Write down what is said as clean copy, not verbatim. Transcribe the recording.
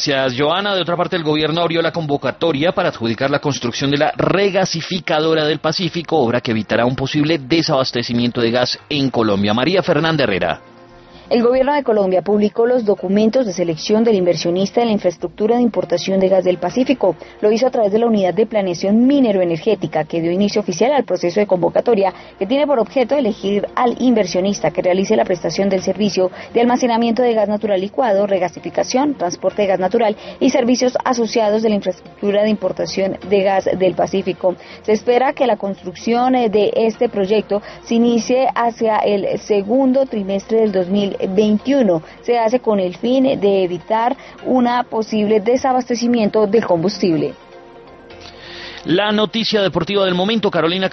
Gracias, Joana. De otra parte, el gobierno abrió la convocatoria para adjudicar la construcción de la regasificadora del Pacífico, obra que evitará un posible desabastecimiento de gas en Colombia. María Fernanda Herrera. El gobierno de Colombia publicó los documentos de selección del inversionista en la infraestructura de importación de gas del Pacífico. Lo hizo a través de la Unidad de Planeación Minero-Energética, que dio inicio oficial al proceso de convocatoria, que tiene por objeto elegir al inversionista que realice la prestación del servicio de almacenamiento de gas natural licuado, regasificación, transporte de gas natural y servicios asociados de la infraestructura de importación de gas del Pacífico. Se espera que la construcción de este proyecto se inicie hacia el segundo trimestre del 2021. Se hace con el fin de evitar un posible desabastecimiento del combustible. La noticia deportiva del momento, Carolina.